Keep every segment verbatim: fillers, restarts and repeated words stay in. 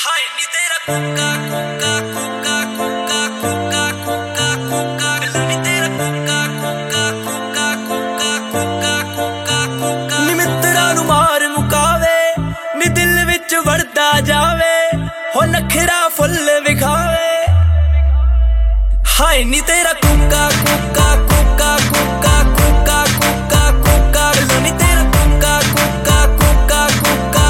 ਹਾਏ ਨੀ ਤੇਰਾ ਕੋਕਾ ਕੋਕਾ ਕੋਕਾ ਕੋਕਾ ਕੋਕਾ ਕੋਕਾ ਕੋਕਾ ਨੀ ਤੇਰਾ ਕੋਕਾ ਕੋਕਾ ਕੋਕਾ ਕੋਕਾ ਕੋਕਾ ਕੋਕਾ ਕੋਕਾ ਨੀ ਮਿੱਤਰਾਂ ਨੂੰ ਮਾਰ ਮੁਕਾਵੇ ਨੀ ਦਿਲ ਵਿੱਚ ਵੜਦਾ ਜਾਵੇ ਹੋ ਨਖਰਾ ਫੁੱਲ ਵਿਖਾਵੇ ਹਾਏ ਨੀ ਤੇਰਾ ਕੋਕਾ ਕੋਕਾ ਕੋਕਾ ਕੋਕਾ ਕੋਕਾ ਕੋਕਾ ਕੋਕਾ ਨੀ ਤੇਰਾ ਕੋਕਾ ਕੋਕਾ ਕੋਕਾ ਕੋਕਾ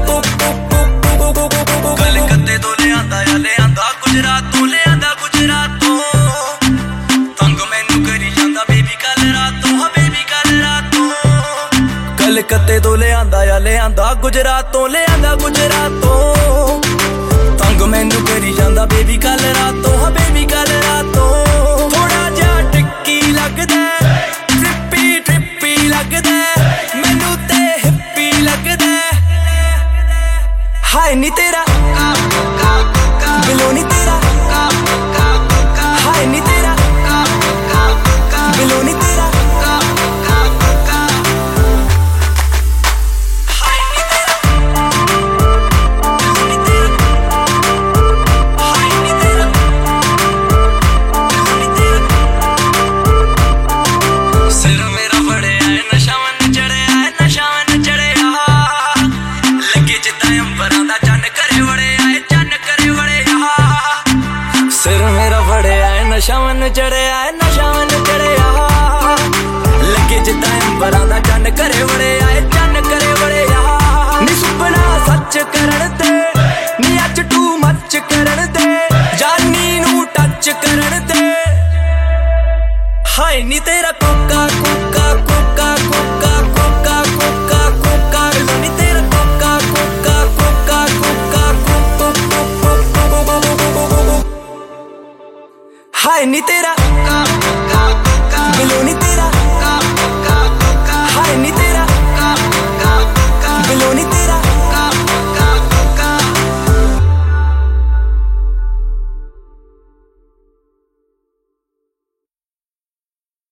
ਕੋਕਾ ਕਲਕੱਤੇ ਤੋਂ ਲਿਆਂਦਾ ਆ ਲਿਆਂਦਾ ਗੁਜਰਾਤ ਤੋਂ ਲਿਆਂਦਾ ਗੁਜਰਾਤ ਤੋਂ ਤੰਗ ਮੈਨੂੰ ਕਰੀ ਜਾਂਦਾ ਬੇਬੀ ਕੱਲ ਰਾਤ ਤੋਂ ਹਾਂ ਬੇਬੀ ਕੱਲ ਰਾਤ ਤੋਂ ਕਲਕੱਤੇ ਤੋਂ ਲਿਆਂਦਾ ਆ ਲਿਆਂਦਾ ਗੁਜਰਾਤ ਤੋਂ ਲਿਆਂਦਾ ਗੁਜਰਾਤ ਤੋਂ ਤੰਗ ਮੈਨੂੰ ਕਰੀ ਜਾਂਦਾ ਬੇਬੀ ਕੱਲ ਰਾਤ ਤੋਂ ਹਾਂ ਬੇਬੀ ਕੱਲ ਰਾਤ ਤੋਂ ਥੋੜਾ ਜਿਹਾ ਟਿੱਕੀ ਲੱਗਦਾ ਟ੍ਰਿਪੀ ਟ੍ਰਿਪੀ ਲੱਗਦਾ ਮੈਨੂੰ ਤੇ ਹਿੱਪੀ ਲੱਗਦਾ ਹਾਏ ਨੀ ਤੇਰਾ ਬਿਲੋ ਨੀ ਤੇਰਾ ਹਾਏ ਨੀ ਤੇਰਾ ਬਿਲੋ ਨੀ ਤੇਰਾ ਨਸ਼ਾ ਮਨ ਚੜਿਆ ਨਸ਼ਾ ਮਨ ਚੜਿਆ ਲੱਗੇ ਜਿੱਦਾਂ ਅੰਬਰਾਂ ਦਾ ਚੰਨ ਘਰੇ ਵੜਿਆ ਏ ਚੰਨ ਘਰੇ ਵੜਿਆ ਨੀ ਸੁਪਨਾ ਸੱਚ ਕਰਨ ਤੇ ਨੀ ਅੱਜ ਟੂ ਮੱਚ ਕਰਨ ਤੇ ਜਾਨੀ ਨੂੰ ਟੱਚ ਕਰਨ ਤੇ ਹਾਏ ਨੀ ਤੇਰਾ ਕੋਕਾ ਕੋਕਾ ਕੋਕਾ ਕੋਕਾ ਕੋਕਾ ਕੋਕਾ ਕੋਕਾ ਨੀ ਤੇਰਾ ਕੋਕਾ ਕੋਕਾ ਕੋਕਾ ਕੋਕਾ ਹਾਏ ਨੀ ਤੇਰਾ ਬਿਲੋ ਨੀ ਤੇਰਾ ਹਾਏ ਨੀ